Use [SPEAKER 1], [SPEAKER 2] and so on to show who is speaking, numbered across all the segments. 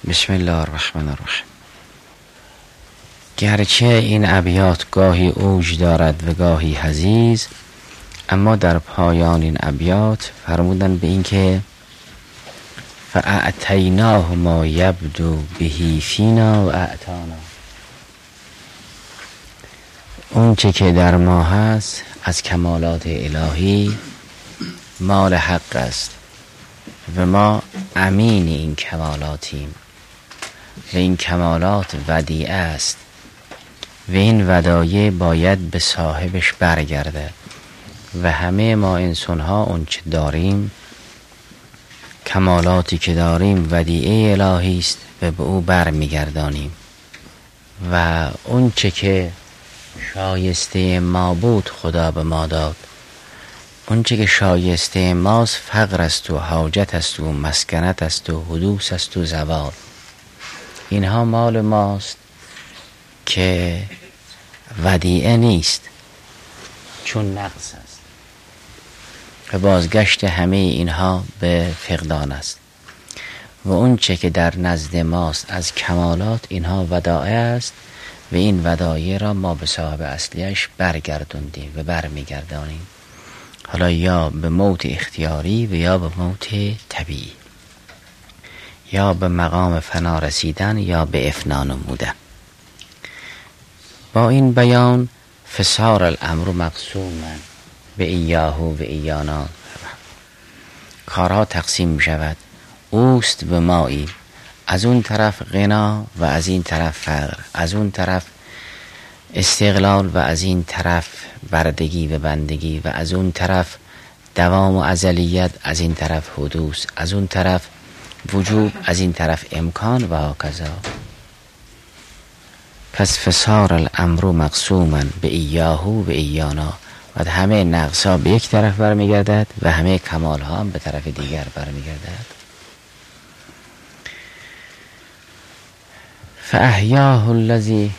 [SPEAKER 1] بسم الله الرحمن الرحیم. گرچه این ابیات گاهی اوج دارد و گاهی حزیز، اما در پایان این ابیات فرمودن به این که فاعطیناه ما یبدو به فینا و اعطانا، اون چه که در ما هست از کمالات الهی مال حق است و ما امین این کمالاتیم و این کمالات ودیعه است و این ودایع باید به صاحبش برگرده و همه ما انسان ها اون چه داریم، کمالاتی که داریم ودیعه الهی است و به او برمیگردانیم و اون چه که شایسته ما بود خدا به ما داد. اون چه که شایسته ماست فقر است و حاجت است و مسکنت است و حدوث است و زوال. اینها مال ماست که ودیعه نیست، چون نقص است و بازگشت همه اینها به فقدان است. و اون چه که در نزد ماست از کمالات اینها ودائع است و این ودایع را ما به صاحب اصلیش برگردوندیم و برمیگردانیم، حالا یا به موت اختیاری و یا به موت طبیعی، یا به مقام فنا رسیدن یا به افنا نمودن. با این بیان فصار الامر مقسوما به ایاه و ایانا، کارها تقسیم می شود. اوست به مایی، از اون طرف غنا و از این طرف فقر، از اون طرف استقلال و از این طرف بردگی و بندگی، و از اون طرف دوام و ازلیت، از این طرف حدوث، از اون طرف وجوب، از این طرف امکان و هکذا. پس فصار الامر مقسوما به ایاه و ایانا، و همه نقص ها به یک طرف برمیگردد و همه کمال ها هم به طرف دیگر برمیگردد. فاحیاه الذی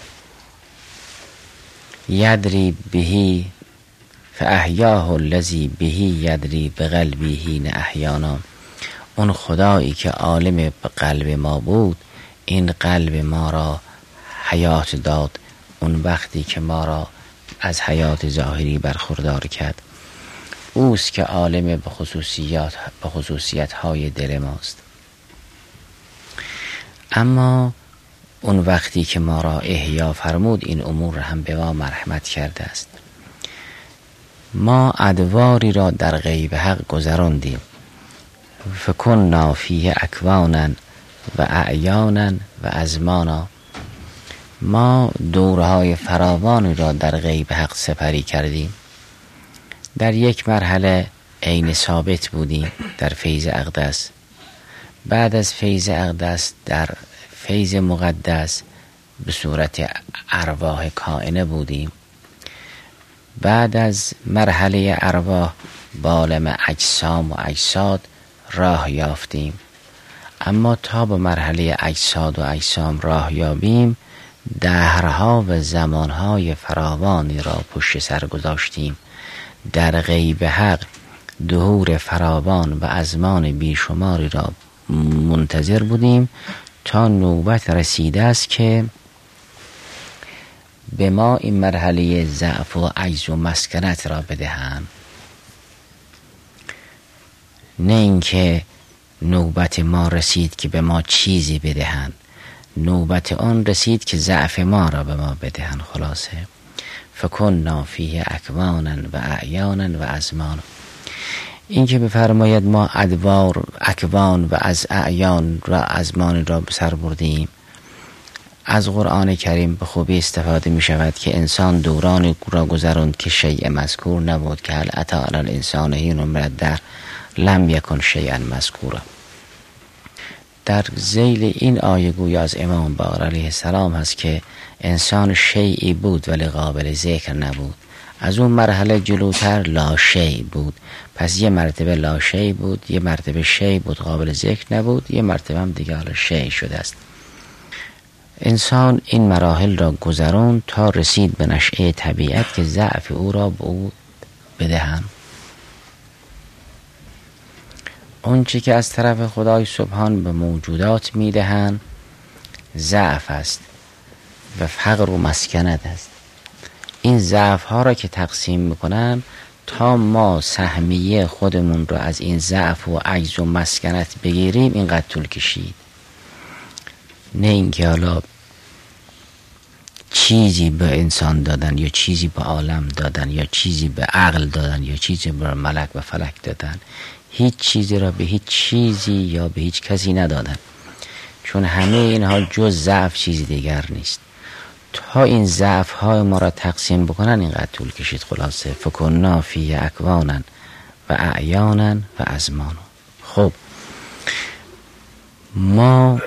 [SPEAKER 1] یدری به، فاحیاه الذی به یدری بقلبه حین احیانا، اون خدایی که عالم به قلب ما بود این قلب ما را حیات داد اون وقتی که ما را از حیات ظاهری برخوردار کرد. اوست که عالم به خصوصیت های دل ماست. اما اون وقتی که ما را احیا فرمود این امور را هم به ما مرحمت کرده است. ما ادواری را در غیب حق گذراندیم، فکننا فیه اکوانا و اعیانا و ازمانا، ما دورهای فراوانی را در غیب حق سپری کردیم. در یک مرحله عین ثابت بودیم در فیض اقدس، بعد از فیض اقدس در فیض مقدس به صورت ارواح کائنه بودیم، بعد از مرحله ارواح بالم اجسام و اجساد راه یافتیم. اما تا به مرحله اجساد و اجسام راه یابیم دهرها و زمانهای فراوانی را پشت سر گذاشتیم. در غیب حق دهور فراوان و ازمان بیشماری را منتظر بودیم تا نوبت رسیده است که به ما این مرحله ضعف و عجز و مسکنت را بدهند، نه اینکه نوبت ما رسید که به ما چیزی بدهند، نوبت آن رسید که ضعف ما را به ما بدهند. خلاصه فکننا فیه اکوانا و اعیانا و ازمانا، این که بفرماید ما ادوار اکوان و از اعیان و ازمان را به سر بردیم. از قرآن کریم به خوبی استفاده می شود که انسان دورانی را گذراند که شیء مذکور نبود، که هل اتی علی الانسان حین من الدهر لم یکن شیئا مذکورا. در ذیل این آیه گویا از امام باقر علیه السلام هست که انسان شیئی بود ولی قابل ذکر نبود. از اون مرحله جلوتر لا شیء بود، پس یه مرتبه لا شیء بود، یه مرتبه شیء بود قابل ذکر نبود، یه مرتبه هم دیگه حالا شیء شده است. انسان این مراحل را گذران تا رسید به نشأه طبیعت که ضعف او را به او بدهند. اون چی که از طرف خدای سبحان به موجودات میدهند ضعف است و فقر و مسکنت است. این ضعف ها را که تقسیم میکنن تا ما سهمیه خودمون رو از این ضعف و عجز و مسکنت بگیریم اینقدر طول کشید. نه اینکه حالا چیزی به انسان دادن یا چیزی به عالم دادن یا چیزی به عقل دادن یا چیزی به ملک و فلک دادن، هیچ چیزی را به هیچ چیزی یا به هیچ کسی ندادن، چون همه اینها جز ضعف چیزی دیگر نیست. تا این ضعف های ما را تقسیم بکنن اینقدر طول کشید. خلاصه فکنا فی اکوانا و اعیانا و ازمانا. خب ما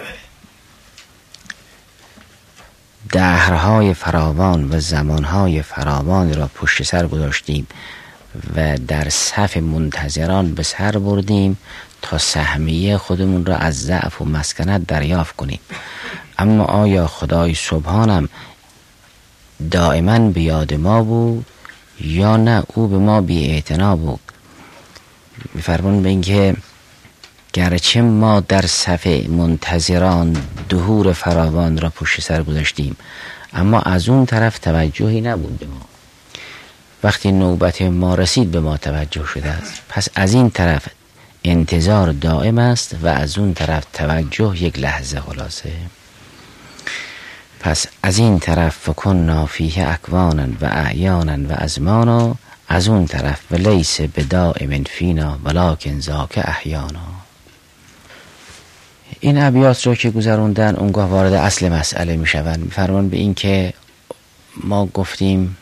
[SPEAKER 1] دهرهای فراوان و زمانهای فراوان را پشت سر گذاشتیم و در صف منتظران به سر بردیم تا سهمیه خودمون را از ضعف و مسکنت دریافت کنیم. اما آیا خدای سبحانم دائما به یاد ما بود یا نه او به ما بی اعتنا بود؟ می‌فرمون به این که گرچه ما در صف منتظران دهور فراوان را پشت سر گذاشتیم اما از اون طرف توجهی نبود به ما. وقتی نوبت ما رسید به ما توجه شده است. پس از این طرف انتظار دائم است و از اون طرف توجه یک لحظه. خلاصه پس از این طرف فکنا فیه اکوانا و اعیانا و ازمانا، از اون طرف و لیس بدائم فینا ولکن ذاک احیانا. این ابیات رو که گذروندن اونگاه وارد اصل مسئله می شوند. می‌فرمان به این که ما گفتیم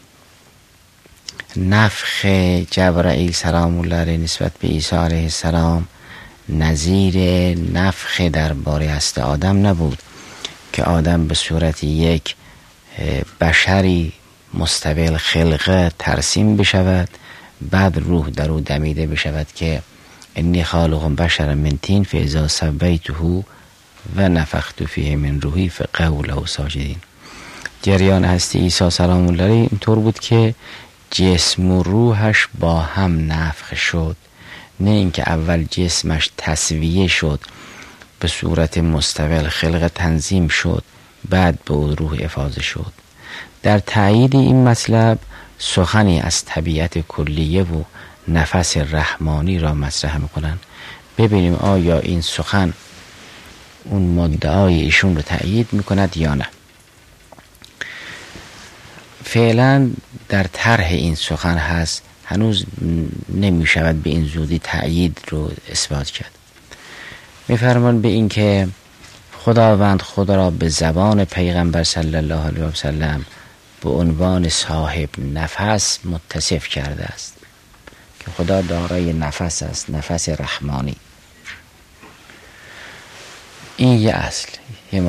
[SPEAKER 1] نفخ جبرائیل سلام الله علیه نسبت به عیسی علیه السلام نظیر نفخ درباره هست آدم نبود که آدم به صورت یک بشری مستقل خلقه ترسیم بشود، بعد روح در او دمیده بشود که انی خالق بشر من طین فاذا سویته و نفخت فیه من روحی فقعوا له ساجدین. جریان هستی عیسی سلام الله علیه اینطور بود که جسم و روحش با هم نفخ شد، نه اینکه اول جسمش تصویه شد به صورت مستقل خلقه تنظیم شد بعد به روح افاضه شد. در تأیید این مطلب سخنی از طبیعت کلیه و نفس رحمانی را مطرح میکنن. ببینیم آیا این سخن اون مدعای ایشون رو تأیید میکند یا نه. فعلا در طرح این سخن هست، هنوز نمیشود به این زودی تأیید رو اثبات کرد. میفرمان به این که خداوند خود را به زبان پیغمبر صلی الله علیه و سلم به عنوان صاحب نفس متصف کرده است که خدا دارای نفس است، نفس رحمانی. این یه اصل، یه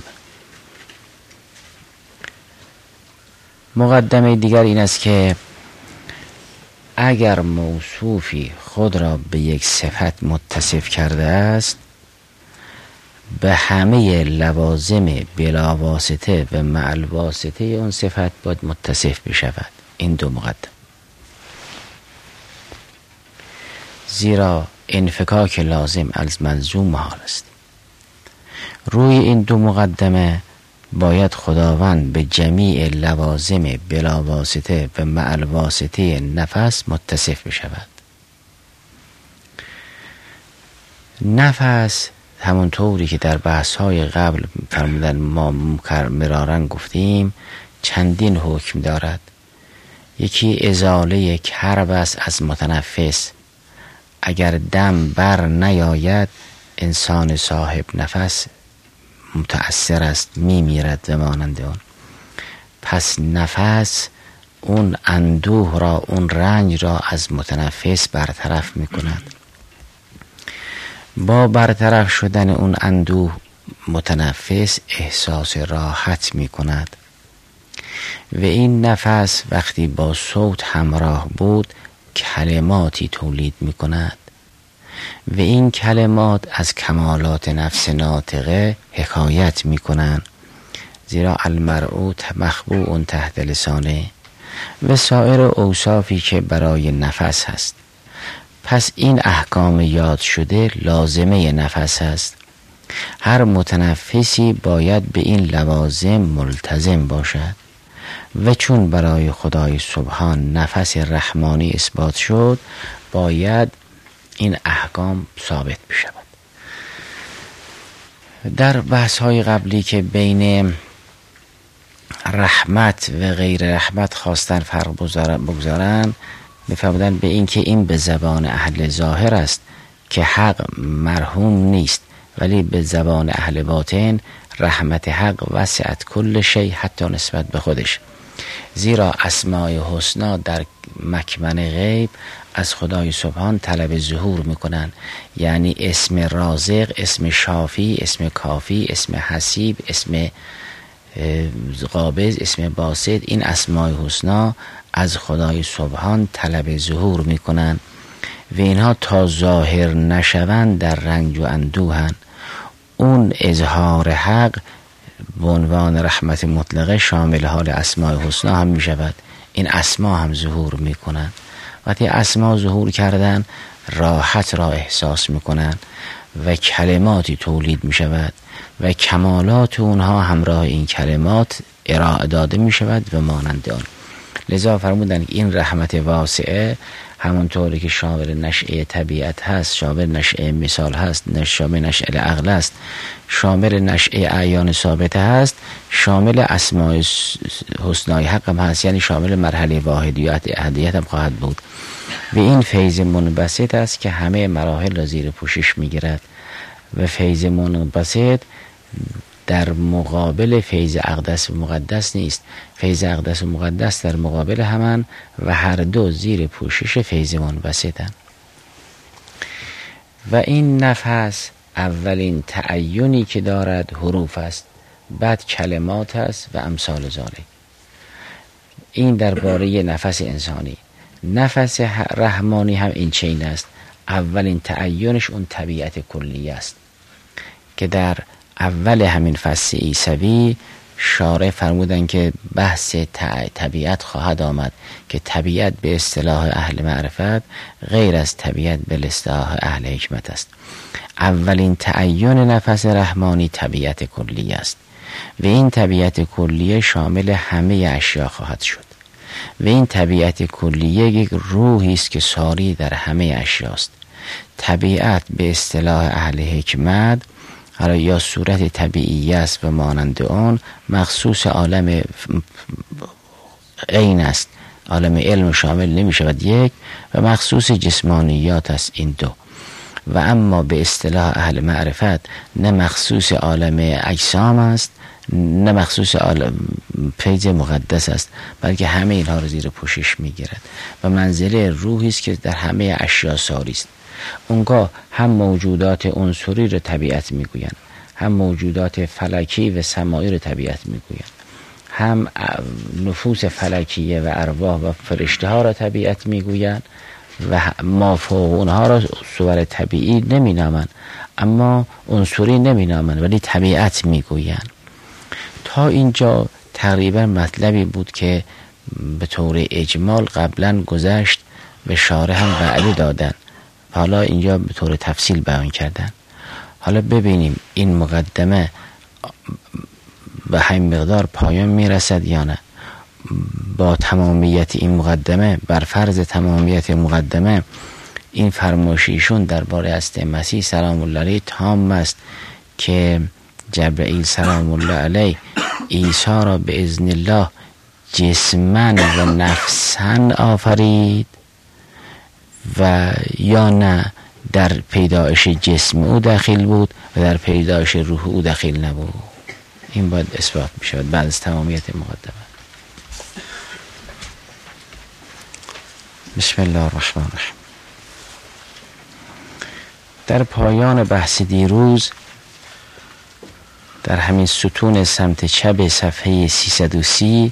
[SPEAKER 1] مقدمه دیگر این است که اگر موصوفی خود را به یک صفت متصف کرده است به همه لوازم بلا واسطه و مع الواسطه اون صفت باید متصف بشود. این دو مقدم، زیرا انفکاک لازم از ملزوم محال است. روی این دو مقدمه باید خداوند به جمیع لوازم بلا واسطه و مع الواسطه نفس متصف بشود. نفس همونطوری که در بحث‌های قبل فرمودن ما مرارن گفتیم چندین حکم دارد. یکی ازاله کرب است از متنفس. اگر دم بر نیاید انسان صاحب نفس متأثر است، میمیرد و مانند اون. پس نفس اون اندوه را، اون رنج را از متنفس برطرف میکند. با برطرف شدن اون اندوه متنفس احساس راحت میکند و این نفس وقتی با صوت همراه بود کلماتی تولید میکند و این کلمات از کمالات نفس ناطقه حکایت میکنند، زیرا المرء مخبوء تحت لسانه و سایر اوصافی که برای نفس هست. پس این احکام یاد شده لازمه نفس است هر متنفسی باید به این لوازم ملتزم باشد و چون برای خدای سبحان نفس رحمانی اثبات شد باید این احکام ثابت بشود. در بحث های قبلی که بین رحمت و غیر رحمت خواستن فرق بگذارن، می‌فرمودند به این که این به زبان اهل ظاهر است که حق مرحوم نیست، ولی به زبان اهل باطن رحمت حق وسعت کل شیء حتی نسبت به خودش، زیرا اسماء حسنا در مکمن غیب از خدای سبحان طلب ظهور میکنن. یعنی اسم رازق، اسم شافی، اسم کافی، اسم حسیب، اسم قابض، اسم باسط، این اسماء حسنا از خدای سبحان طلب ظهور میکنن و اینها تا ظاهر نشوند در رنج و اندوهن. اون اظهار حق به عنوان رحمت مطلقه شامل حال اسماء حسنا هم می شود. این اسما هم ظهور می کنن. وقتی اسما ظهور کردن راحت را احساس می کنن و کلماتی تولید می شود و کمالات اونها همراه این کلمات ارائه داده می شود و مانند آن. لذا فرمودن این رحمت واسعه همونطوری که شامل نشأه طبیعت هست، شامل نشأه مثال هست، شامل نشأه عقل است، شامل نشأه اعیان ثابته هست، شامل اسماء حسنای حق هم هست، یعنی شامل مرحله واحدیت احدیت هم خواهد بود. و این فیض منبسط است که همه مراحل را زیر پوشش میگیرد و فیض منبسط در مقابل فیض اقدس و مقدس نیست. فیض اقدس و مقدس در مقابل همان و هر دو زیر پوشش فیض منبسطند. و این نفس اولین تعینی که دارد حروف است، بعد کلمات است و امثال ذالک. این درباره نفس انسانی. نفس رحمانی هم این چین است. اولین تعینش اون طبیعت کلی است که در اول همین فصل عیسوی شارع فرمودن که بحث طبیعت خواهد آمد که طبیعت به اصطلاح اهل معرفت غیر از طبیعت به اصطلاح اهل حکمت است. اولین تعین نفس رحمانی طبیعت کلی است و این طبیعت کلیه شامل همه اشیا خواهد شد و این طبیعت کلیه یک روحی است که ساری در همه اشیاست. طبیعت به اصطلاح اهل حکمت حالا یا صورت طبیعی است و مانند آن مخصوص عالم عین است، عالم علم شامل نمی شود یک، و مخصوص جسمانیات است این دو. و اما به اصطلاح اهل معرفت نه مخصوص عالم اجسام است نه مخصوص عالم فیض مقدس است، بلکه همه اینها رو زیر پوشش می گیرد و منزله روحی است که در همه اشیا ساری است. اونگاه هم موجودات عنصری رو طبیعت میگویند، هم موجودات فلکی و سمائی رو طبیعت میگویند، هم نفوس فلکیه و ارواح و فرشته ها رو طبیعت میگویند و ما فوق اونها را صور طبیعی نمینامند اما عنصری نمینامند ولی طبیعت میگویند. تا اینجا تقریبا مطلبی بود که به طور اجمال قبلا گذشت و شارح هم وعده دادن، حالا اینجا به طور تفصیل بیان کردن. حالا ببینیم این مقدمه به همین مقدار پایان میرسد یا نه. با تمامیت این مقدمه، بر فرض تمامیت مقدمه، این فرمایشیشون درباره هستی مسیح سلام الله علیه تام است که جبرئیل سلام الله علیه عیسی را به اذن الله جسمن و نفسن آفرید و یا نه در پیدایش جسم او دخیل بود و در پیدایش روح او دخیل نبود. این باید اثبات می شود بعد از تمامیت مقدمه. بسم الله الرحمن الرحیم. در پایان بحث دیروز در همین ستون سمت چپ صفحه 330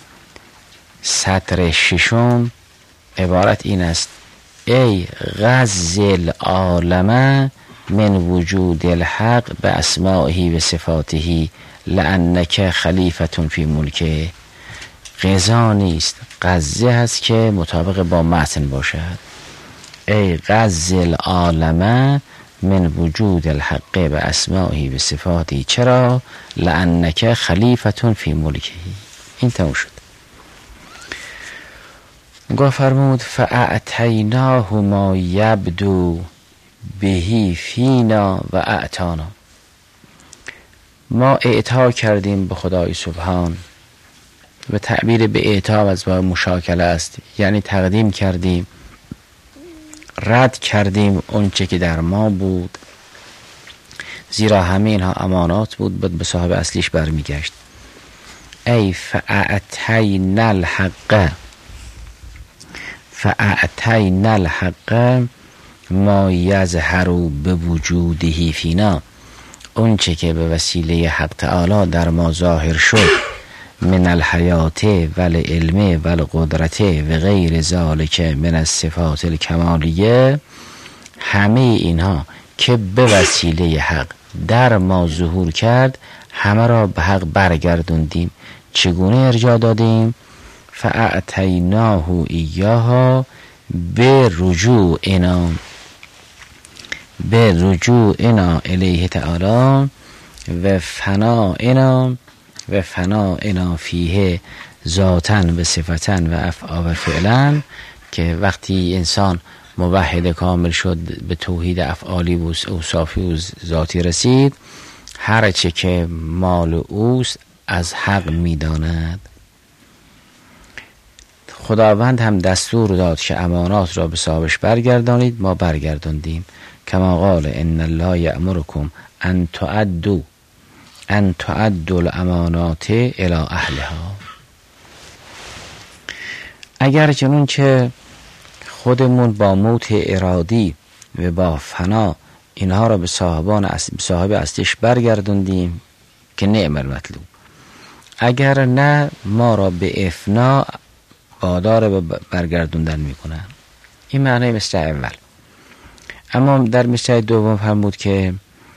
[SPEAKER 1] سطر ششم عبارت این است: ای غز العالم من وجود الحق به اسمائه و صفاته لانک خلیفتون فی ملکه. غذا نیست، غزه هست که مطابق با متن باشد. ای غز العالم من وجود الحق به اسمائه به صفاتی. چرا؟ لانک خلیفة فی ملکه. این تموم شد. گفت فرمود فاعطیناه ما یبدو بهی فینا و اعطانا. ما اعطا کردیم به خدای سبحان، و تعبیر به اعطا از با مشاکله است، یعنی تقدیم کردیم، رد کردیم اون چه که در ما بود، زیرا همه اینها امانات بود به صاحب اصلیش برمیگشت. ای فاعطینا الحق، فاعطینا الحق ما یظهر بوجوده فینا. اون چه که به وسیله حق تعالی در ما ظاهر شد، من الحیات و العلم و القدرت و غیر ذالک من الصفات الکمالیه، همه اینها که به وسیله حق در ما ظهور کرد، همه را به حق برگردوندیم. چگونه ارجاع دادیم؟ فاعطیناه ایاها به رجوعنا الیه تعالی و فنائنا فیه ذاتاً و صفتاً و افعال و فعلاً. که وقتی انسان موحد کامل شد، به توحید افعالی و اوصافی و ذاتی رسید، هر چه که مال اوست از حق میداند. خداوند هم دستور داد که امانات را به صاحبش برگردانید، ما برگرداندیم. کما قال ان الله یأمرکم ان تؤدوا الامانات الی اهلها. اگر چنون که خودمون با موت ارادی و با فنا اینها را به صاحب اصلیش برگردوندیم که نعم المطلوب، اگر نه ما را به افنا وادار به برگردوندن میکنن. این معنی مصرع اول. اما در مصرع دوم فرمود که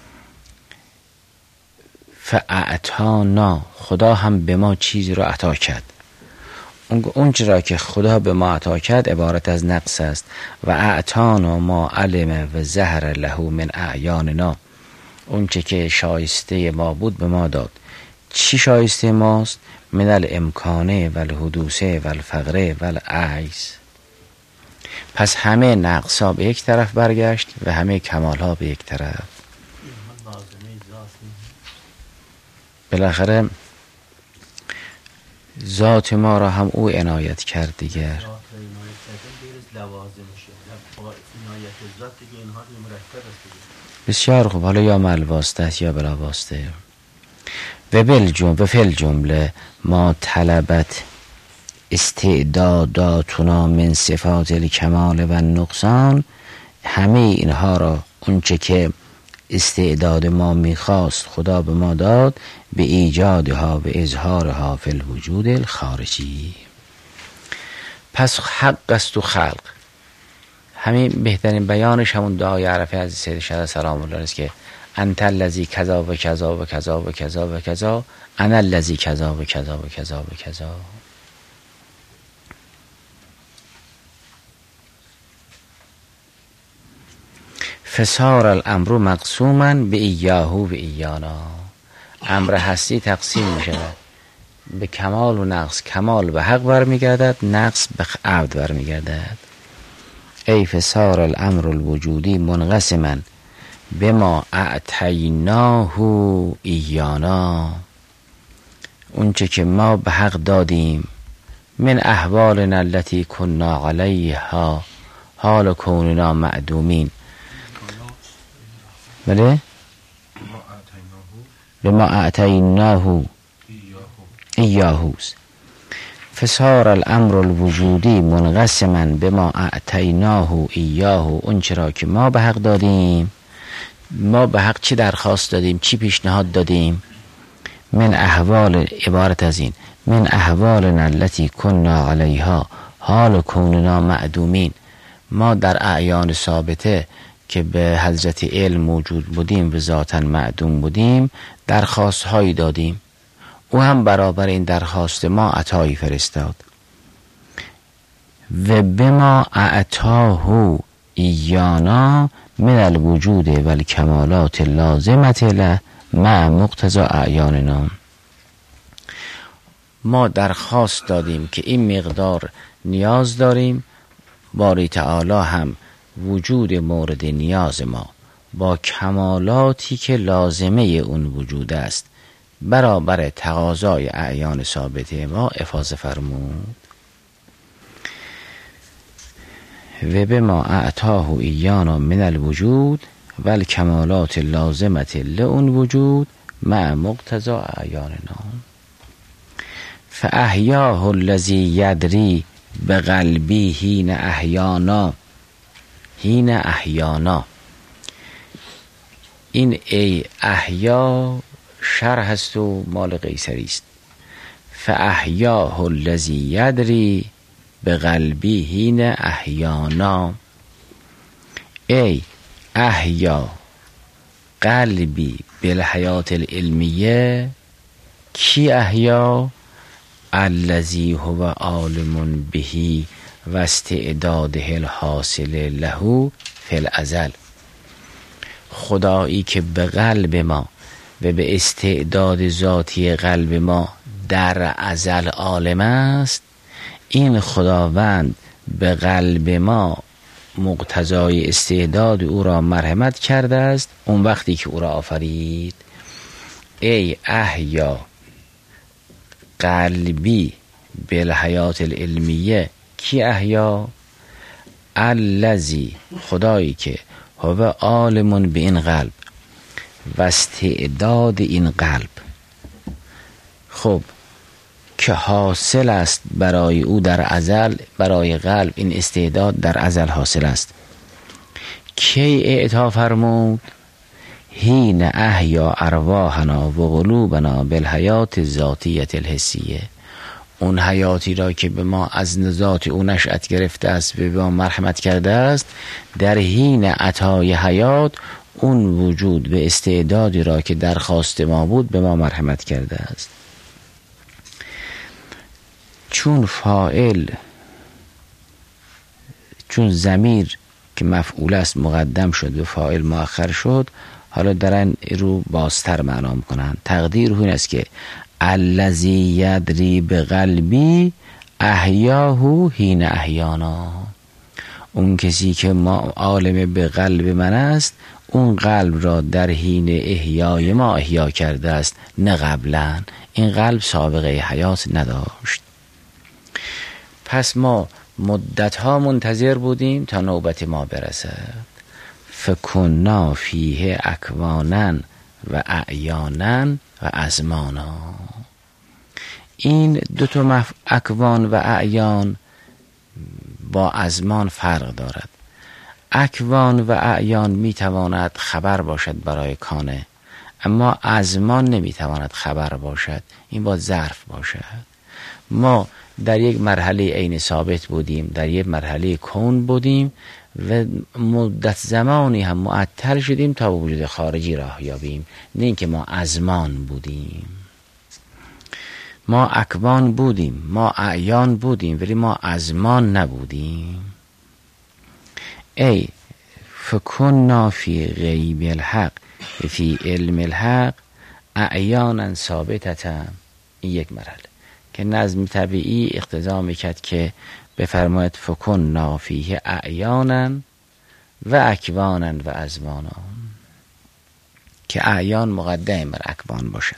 [SPEAKER 1] فاعطانا، خدا هم به ما چیزی را عطا کرد. اون چرا که خدا به ما عطا کرد عبارت از نقص است. و اعطانا ما علم و ظهر له من اعیاننا، اون چه که شایسته ما بود به ما داد. چی شایسته ماست؟ من الامکانه و الحدوثه و الفقره و العجز. پس همه نقص ها به یک طرف برگشت و همه کمال ها به یک طرف. بالاخره ذات ما را هم او عنایت کرد دیگر. بسیار خوب. حالا یا مع الواسطه یا بلا واسطه. و فی الجمله ما طلبت استعداداتنا من صفات الکمال و النقصان، همه اینها را اونچه که استعداد ما میخواست خدا به ما داد، به ایجادها و اظهارها فی الوجود الخارجی. پس حق است و خلق. همین بهترین بیانش همون دعای عرفه از سید شهدا سلام الله است که انت الذی کذا و کذا و کذا و کذا و کذا، انا الذی کذا و کذا و کذا و کذا. فصار الامر مقسوما به ایاه و ایانا. امر هستی تقسیم می شود به کمال و نقص. کمال به حق برمیگردد، نقص به عبد برمیگردد. ای فصار الامر الوجودی منقسما بما اعطیناه ایانا، اونچه که ما به حق دادیم، من احوالنا التي كنا علیها حال کوننا معدومین. بله؟ بما اعطیناه ایاهوس. فصار الامر الوجودی منقسما بما اعطیناه ایاه، اون چرا که ما به حق دادیم. ما به حق چی درخواست دادیم، چی پیشنهاد دادیم؟ من احوال، عبارت از این، من احوالنا التي كنا علیها حال کوننا معدومین. ما در اعیان ثابته که به حضرت علم موجود بودیم و ذاتاً معدوم بودیم، درخواست هایی دادیم. او هم برابر این درخواست ما عطایی فرستاد. و بما اعطاه ایانا من الوجود و الکمالات لازمت له مع مقتضی اعیاننا. ما درخواست دادیم که این مقدار نیاز داریم، باری تعالی هم وجود مورد نیاز ما با کمالاتی که لازمه اون وجود است برابر تقاضای اعیان ثابت ما افاضه فرمود. و به ما اعطاه ایانا من الوجود و الکمالات لازمت لون وجود مع مقتضی اعیاننا. فاحیاه الذی یدری بقلبی حین احیانا. حین احیانا، این ای احیا شرح است و مال قیصری است. فاحیاه الذی یدری بقلبی حین احیانا، ای احیا قلبی بالحیات العلمیه. کی احیا؟ الذی هو عالم بهی و استعداده الحاصل له فی الازل. خدایی که به قلب ما و به استعداد ذاتی قلب ما در ازل عالم است، این خداوند به قلب ما مقتضای استعداد او را مرحمت کرده است اون وقتی که او را آفرید. ای احیا قلبی بالحیات العلمیه. کی احیا؟ الذی، خدایی که هو عالم به این قلب و استعداد این قلب، خب که حاصل است برای او در ازل، برای قلب این استعداد در ازل حاصل است. کی اعطا فرمود؟ حین احیا ارواحنا و قلوبنا بالحیات ذاتیت الحسیه. اون حیاتی را که به ما از ذات او نشأت گرفته است و به ما مرحمت کرده است، در حین عطای حیات اون وجود به استعدادی را که درخواست ما بود به ما مرحمت کرده است. چون فاعل، چون ضمیر که مفعول است مقدم شد و فاعل مؤخر شد، حالا دارن رو بازتر معنا میکنن. تقدیر این است که الذی یدری بقلبی احیاه حین احیانا. اون کسی که ما عالم به قلب من است، اون قلب را در حین احیای ما احیا کرده است، نه قبلا. این قلب سابقه حیات نداشت. پس ما مدتها منتظر بودیم تا نوبت ما برسد. فکنا فیه اکوانا و اعیانا و ازمانا. این دو تا اکوان و اعیان با ازمان فرق دارد. اکوان و اعیان میتواند خبر باشد برای کانه، اما ازمان نمیتواند خبر باشد، این باید ظرف باشد. ما در یک مرحله عین ثابت بودیم، در یک مرحله کون بودیم و مدت زمانی هم معطل شدیم تا وجود خارجی راه یابیم، نه اینکه ما ازمان بودیم. ما اکوان بودیم، ما اعیان بودیم، ولی ما ازمان نبودیم. ای فکنا فی غیب الحق فی علم الحق اعیانا ثابتتا. این یک مرحله که نظم طبیعی اقتضا میکرد که بفرماید فکنا فیه اعیانا و اکوانا و ازمانا، که اعیان مقدم بر اکوان باشد.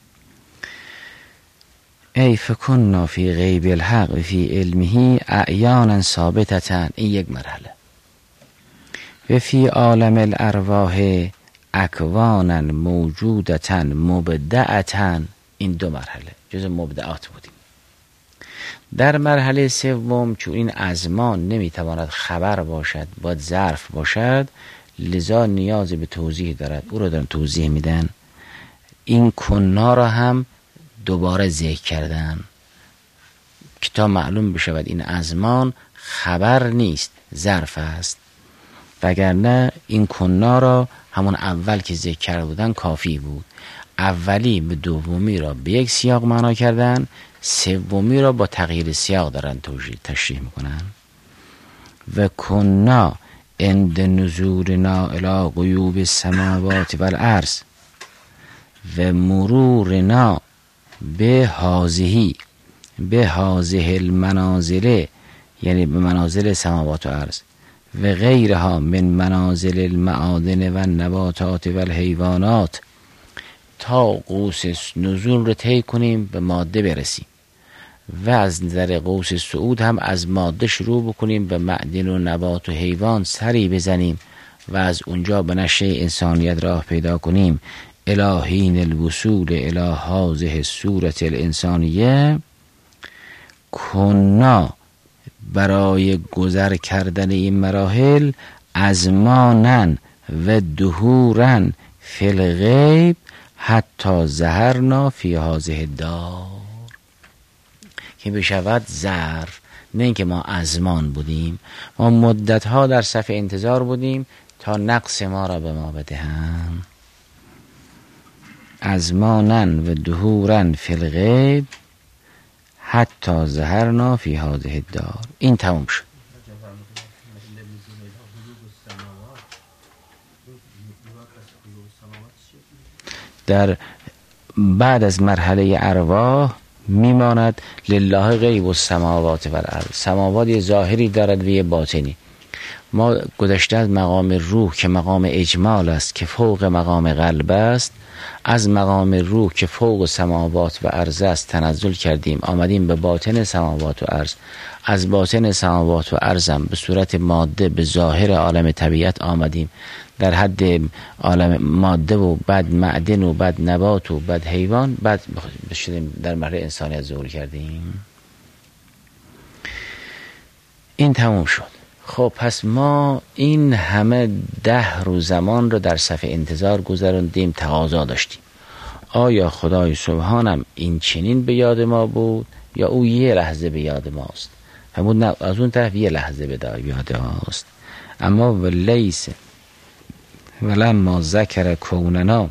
[SPEAKER 1] ای فکنا فی غیب الحق و فی علمه اعیانا ثابتتا. این یک مرحله. و فی عالم الارواح اکوانا موجودتا مبدعتا. این دو مرحله جز مبدعات بودیم. در مرحله سوم چون این ازمان نمیتواند خبر باشد، باید ظرف باشد، لذا نیاز به توضیح دارد. او را دارن توضیح میدن. این کنا را هم دوباره ذکر کردن که تا معلوم بشود این ازمان خبر نیست، ظرف است. وگرنه این کنا را همون اول که ذکر کرده بودن کافی بود. اولی به دومی را به یک سیاق معنا کردن، سومی را با تغییر سیاق دارن تشریح میکنن. و کنا عند نزولنا الی غیوب السماوات والارض و مرورنا به هذه المنازل، یعنی به منازل سماوات و ارض و غیرها من منازل المعادن و النباتات و الحیوانات، تا قوس نزول رو طی کنیم به ماده برسیم و از نظر قوس صعود هم از ماده شروع بکنیم به معدن و نبات و حیوان سری بزنیم و از اونجا به نشأه انسانیت راه پیدا کنیم الی حین الوصول الی هذه الصورة الانسانیه. کنا برای گذر کردن این مراحل ازمانا و دهورا فی الغیب حتی ظهرنا فی هذه الدار، که بشود ظرف، نه اینکه ما ازمان بودیم، ما مدتها در صف انتظار بودیم تا نقص ما را به ما بدهند. ازمانا و دهورا فی الغیب حتی ظهرنا فی هذه الدار. این تموم شد. در بعد از مرحله ارواح میماند لله غیب السماوات و الارض. سماوات یه ظاهری دارد و یه باطنی. ما گذشته از مقام روح که مقام اجمال است که فوق مقام قلب است، از مقام روح که فوق سماوات و ارض است تنزل کردیم، آمدیم به باطن سماوات و ارض. از باطن سماوات و ارضم به صورت ماده به ظاهر عالم طبیعت آمدیم، در حد عالم ماده و بعد معدن و بعد نبات و بعد حیوان، بعد شدیم در مرحله انسانیت ظهور کردیم. این تموم شد. خب پس ما این همه 10 روز زمان رو در صف انتظار گذراندیم، تقاضا داشتیم آیا خدای سبحانم این چنین به یاد ما بود یا او یه لحظه به یاد ماست؟ همون نه، از اون طرف یه لحظه به یاد ماست. اما ولیس ولما ذکر کوننا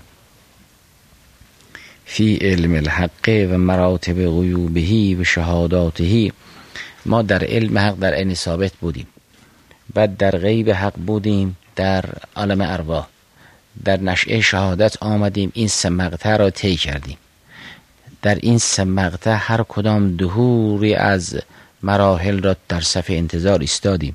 [SPEAKER 1] فی علم الحق و مراتب غیوبه و شهاداته، ما در علم حق در عین ثابت بودیم، بعد در غیب حق بودیم، در عالم ارواح در نشأه شهادت آمدیم، این 3 مقطع را طی کردیم. در این 3 مقطع هر کدام دهوری از مراحل را در صف انتظار ایستادیم.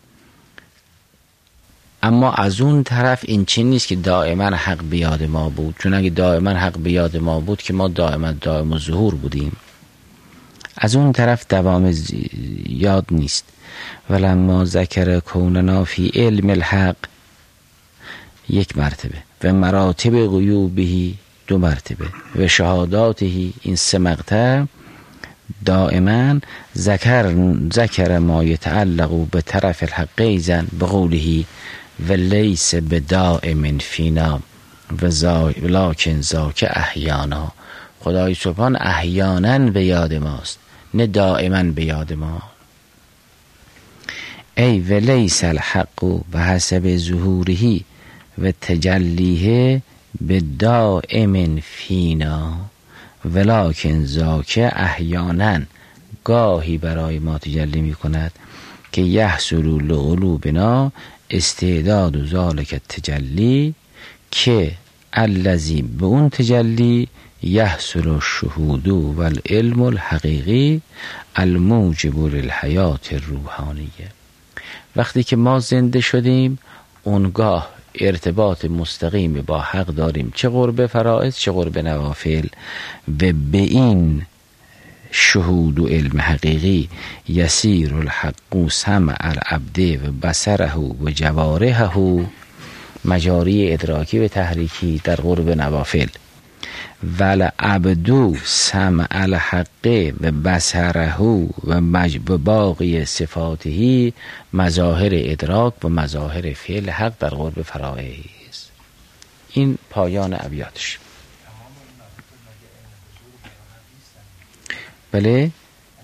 [SPEAKER 1] اما از اون طرف این چین نیست که دائما حق بیاد ما بود، چون اگه دائما حق بیاد ما بود که ما دائم ظهور بودیم. از اون طرف دوام یاد نیست. ولما ذکر کوننا فی علم الحق 1 مرتبه و مراتب غیوبه 2 مرتبه و شهاداته این 3 مقطع دائما ذکر ما یتعلق به طرف الحق ایزن به قوله و لیس بدائم فینا ولکن ذاک احیانا. خدای سبحان احیانا به یاد ماست، نه دائما به یاد ما. ای و لیس الحق و حسب ظهوره و تجلیه بدائم فینا ولکن ذاک احیانا، گاهی برای ما تجلی می کند که یحصل لقلوبنا استعداد ذالک التجلی، که الذی به اون تجلی یحصل الشهود و العلم الحقیقی الموجب للحیات الروحانیه. وقتی که ما زنده شدیم اونگاه ارتباط مستقیم با حق داریم، چه قرب فرائض چه قرب نوافل، و به این شهود و علم حقیقی یسیر الحق سمع العبد و بصره و جوارحه، مجاری ادراکی و تحریکی در قرب نوافل، والعبد سمع الحق و بصره و باقی صفاته مظاهر ادراک و مظاهر فعل حق در قرب فرائض. این پایان ابیاتش. بله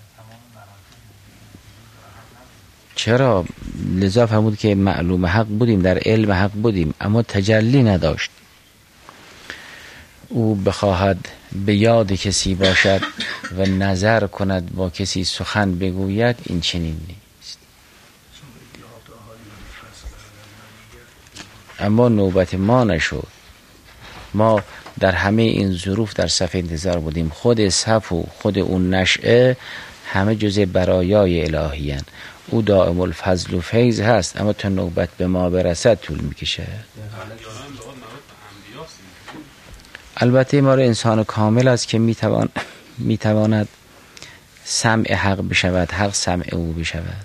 [SPEAKER 1] چرا؟ لذا فرمود که معلوم حق بودیم، در علم حق بودیم، اما تجلی نداشت. او بخواهد به یاد کسی باشد و نظر کند با کسی سخن بگوید، این چنین نیست. اما نوبت ما نشد. ما در همه این ظروف در صف انتظار بودیم. خود صف و خود اون نشأه همه جزء برایای الهی هستند. او دائم الفضل و فیض هست، اما تا نوبت به ما برسد طول میکشه. البته ما را انسان کامل است که میتواند سمع حق بشود، حق سمع او بشود.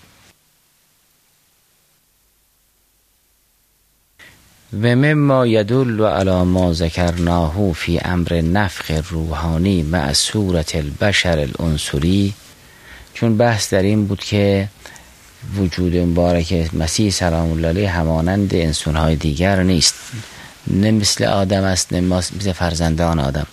[SPEAKER 1] و مما یدل علی ما ذکرناه فی امر نفخ روحانی مع صورت البشر العنصری، چون بحث در این بود که وجود مبارک مسیح سلام الله علیه همانند انسان‌های دیگر نیست، نه مثل آدم است، نه مثل فرزندان آدم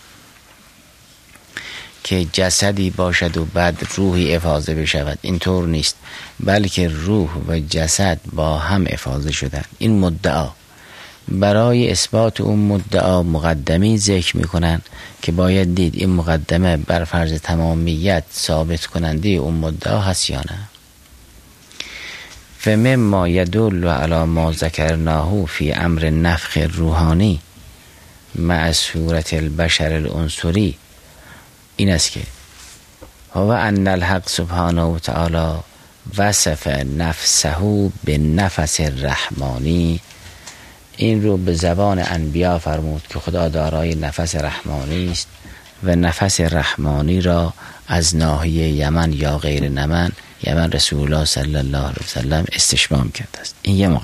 [SPEAKER 1] که جسدی باشد و بعد روحی افاضه بشود. اینطور نیست، بلکه روح و جسد با هم افاضه شدن. این مدعا برای اثبات اون مدعا مقدمی ذکر میکنن که باید دید این مقدمه بر فرض تمامیت ثابت کننده اون مدعا هست یا نه. فمما یدل علی ما ذکرناه فی امر نفخ روحانی مع صورت البشر العنصری این است که هو ان الحق سبحانه و تعالی وصف نفسه به نفس الرحمانی. این رو به زبان انبیا فرمود که خدا دارای نفس رحمانی است و نفس رحمانی را از ناحیه یمن یا غیر یمن رسول الله صلی الله علیه وسلم استشمام کرده است. این یه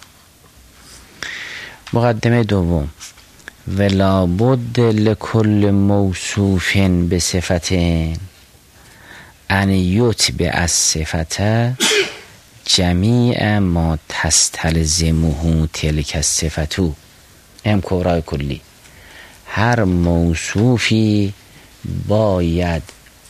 [SPEAKER 1] مقدمه دوم، ولا بد لکل موصوف به صفتین ان یتبع الصفت جمیع ما تستلزمه تلک الصفتو. هم کورای کلی، هر موصوفی باید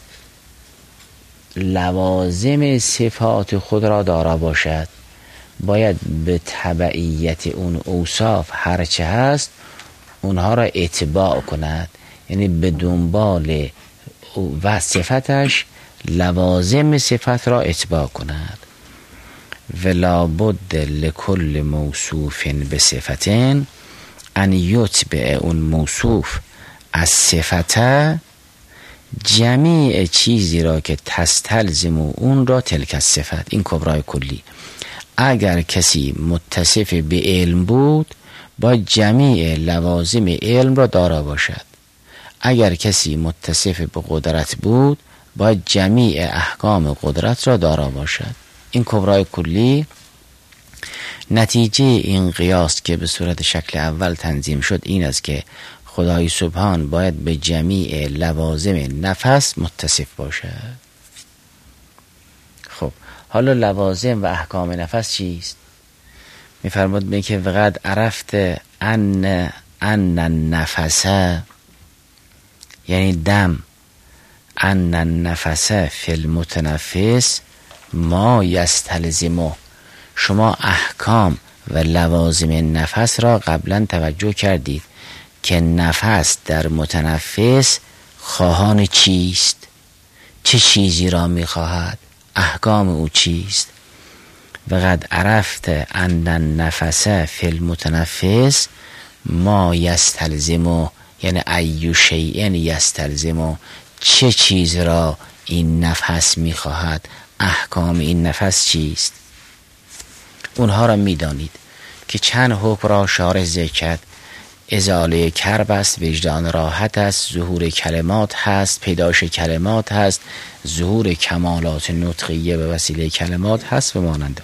[SPEAKER 1] لوازم صفات خود را دارا باشد، باید به تبعیت اون اوصاف هرچه هست اونها را اتباع کند، یعنی به دنبال و صفتش لوازم صفت را اتباع کند. ولا بد لکل موصوف به صفتین ان یتبع اون موصوف از صفت جمیع چیزی را که تستلزم اون را تلک الصفت. این کبرای کلی. اگر کسی متصف به علم بود باید جمیع لوازم علم را دارا باشد. اگر کسی متصف به قدرت بود باید جمیع احکام قدرت را دارا باشد. این کبرای کلی نتیجه این قیاس که به صورت شکل اول تنظیم شد این است که خدای سبحان باید به جمیع لوازم نفس متصف باشد. خب حالا لوازم و احکام نفس چیست؟ میفرماد که وقد عرفت ان النفس، یعنی دم، ان النفس فی المتنفس ما یستلزمه. شما احکام و لوازم نفس را قبلا توجه کردید که نفس در متنفس خواهان چیست، چه چیزی را میخواهد، احکام او چیست. وقد عرفت ان النفس فی المتنفس ما یستلزمه، یعنی ای شیء یستلزمه، چه چیز را این نفس میخواهد، احکام این نفس چیست. اونها را میدانید که چند حکم را شارح ذکر کرد. ازاله کرب است، وجدان راحت است، ظهور کلمات هست، پیداش کلمات هست، ظهور کمالات نطقیه به وسیله کلمات هست و مانند.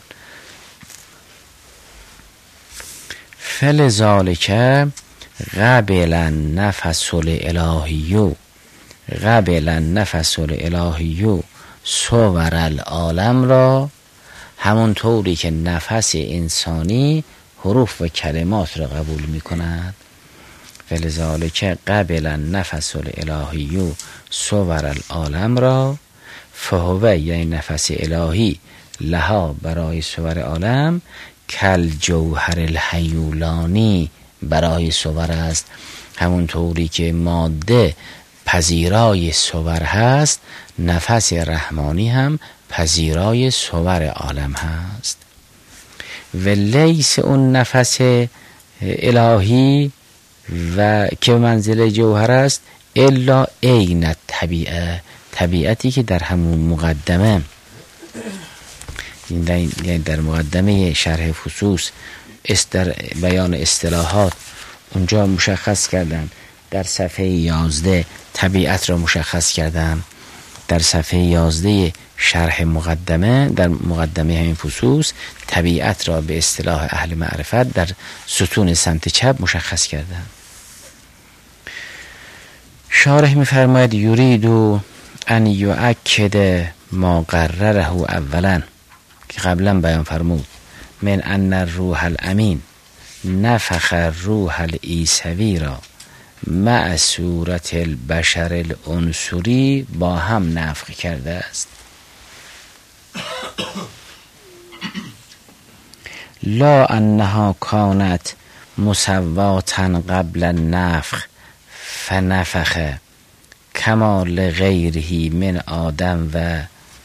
[SPEAKER 1] فلذالک قبل النفس الالهی، قبل النفس الالهی صور العالم را، همون طوری که نفس انسانی حروف و کلمات را قبول می کند. فلذالک قبل النفس الالهی صور العالم را، فهو یعنی نفس الهی لها برای صور عالم کل جوهر الحیولانی برای صور است، همون طوری که ماده پذیرای صور هست نفس رحمانی هم پذیرای صور عالم هست. و لیس اون نفس الهی و که منزل جوهر است الا عین طبیعه، طبیعتی که در همون مقدمه، یعنی در مقدمه شرح فصوص در بیان اصطلاحات اونجا مشخص کردن، در صفحه 11 طبیعت را مشخص کردن، در صفحه 11 شرح مقدمه، در مقدمه همین فصوص طبیعت را به اصطلاح اهل معرفت در ستون سمت چپ مشخص کردن. شارح می‌فرماید یرید ان یؤکد ما قرره اولا، که قبلا بیان فرمود، من ان الروح الامین نفخ روح العیسوی را مع صورت البشر العنصری با هم نفخ کرده است. لا انها کانت مسواتا قبل النفخ فنفخ کما لغیره من آدم و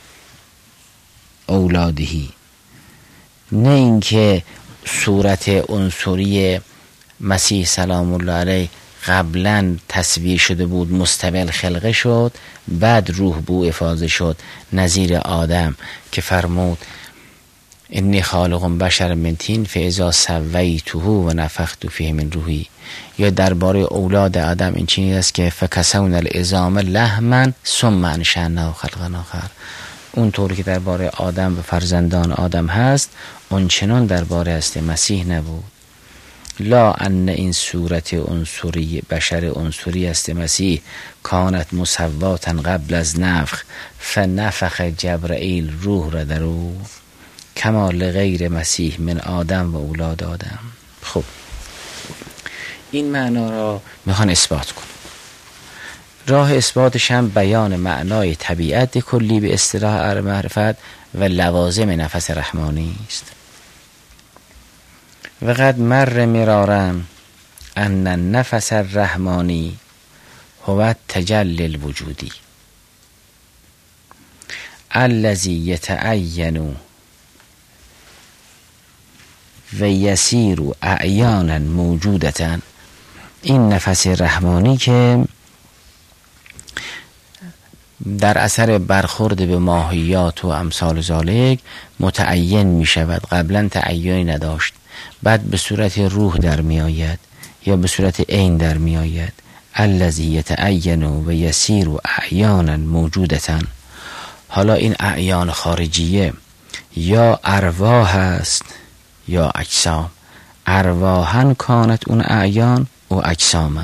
[SPEAKER 1] اولادهی. نه اینکه صورت عنصری مسیح سلام الله علیه قبلا تصویر شده بود، مستقل خلقه شد، بعد روح بو افاضه شد، نظیر آدم که فرمود انی خالق بشر من طین فاذا سویته و نفخت فیه من روحی. یا درباره اولاد آدم این چنین است که فکسون العظام لحما ثم انشأناه خلقا آخر. اون طوری که درباره آدم و فرزندان آدم هست اون چنان درباره هست مسیح نبود. لا ان این صورت عنصری بشر عنصری است مسیح کانت مسواتا قبل از نفخ فنفخ جبرائیل روح را در او کمال غیر مسیح من آدم و اولاد آدم. خب این معنا را میخوان اثبات کن. راه اثباتش هم بیان معنای طبیعت کلی به اصطلاح اهل معرفت و لوازم نفس رحمانی است. و قد مر مرارا ان النفس الرحمانی هو التجلی الوجودی الذی یتعین و یسیر اعیانا موجودتا. این نفس رحمانی که در اثر برخورد به ماهیات و امثال ذالک متعین می شود، قبلا تعینی نداشت، بعد به صورت روح در می آید یا به صورت عین در می آید. الذی یتعین و یسیر اعیانا موجودتا. حالا این اعیان خارجیه یا ارواح است یا اجسام. ارواحن کانت اون اعیان و اجسامن.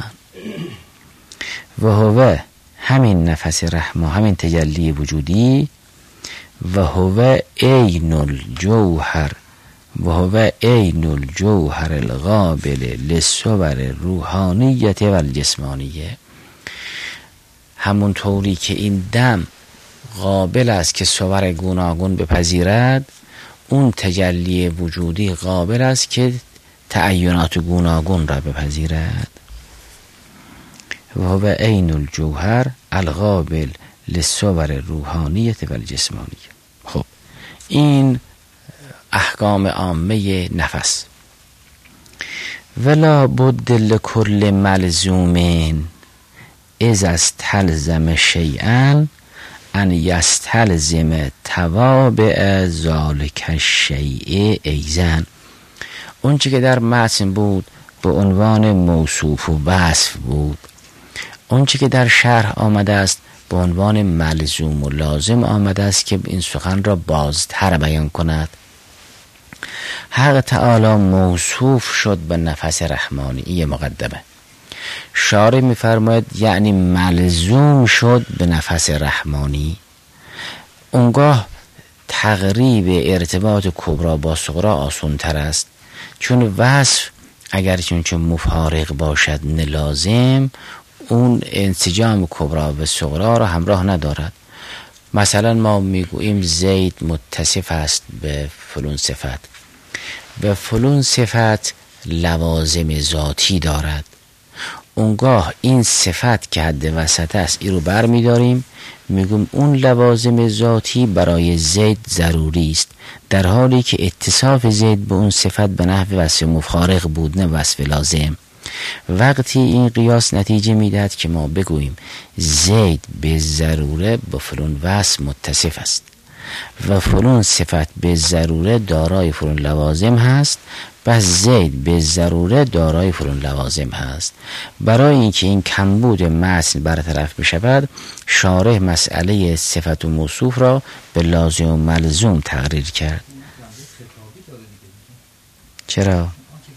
[SPEAKER 1] و هو همین نفس رحمه، همین تجلی وجودی، و هو عین الجوهر، و هو عین الجوهر القابل للصور روحانیت و الجسمانیه. همون طوری که این دم قابل است که صور گوناگون بپذیرد، اون تجلی وجودی قابل است که تعینات گوناگون را بپذیرد. و هو عین الجوهر القابل للصور روحانیت و الجسمانیه. خب این احکام عامه نفس. ولا بد لکل ملزوم اذا استلزم شیئا ان یستلزم توابع ذالک الشیء ایضا. اون چی که در متن بود به عنوان موصوف و وصف بود، اون چی که در شرح آمده است به عنوان ملزوم و لازم آمده است که این سخن را بازتر بیان کند. حق تعالی موصوف شد به نفس رحمانی. این مقدمه. شارح می‌فرماید یعنی ملزوم شد به نفس رحمانی. اونگاه تقریب ارتباط کبرا با صغرا آسان تر است، چون وصف اگر چون مفارق باشد نلازم، اون انسجام کبرا به صغرا را همراه ندارد. مثلا ما میگوییم زید متصف است به فلان صفت و فلان صفت لوازم ذاتی دارد. اونگاه این صفت که حد وسط است این رو بر می داریم، میگم اون لوازم ذاتی برای زید ضروری است، در حالی که اتصاف زید به اون صفت به نحو وصف مفارق بود نه وصف لازم. وقتی این قیاس نتیجه میدهد که ما بگوییم زید به ضروره با فلان وصف متصف است و فلان صفت به ضروره دارای فلان لوازم هست، پس زید به ضروره دارای فلان لوازم هست. برای اینکه این کمبود متن برطرف بشود، شارح مسئله صفت و موصوف را به لازم و ملزوم تقریر کرد. چرا؟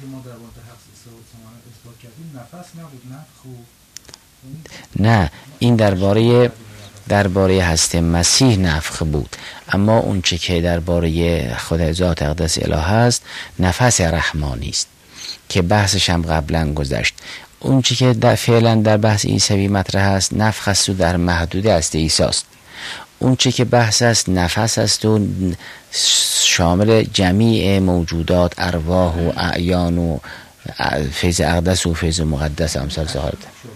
[SPEAKER 1] نه، این درباره هست مسیح نفخ بود، اما اون چه که درباره خود ذات اقدس اله هست نفس رحمانی است که بحثش هم قبلا گذشت. اون چه که فعلا در بحث عیسوی مطرح است نفخ است و در محدود است عیسی است. اون چه که بحث است نفس است و شامل جمیع موجودات، ارواح و اعیان و فیض اقدس و فیض مقدس امثال سهارت.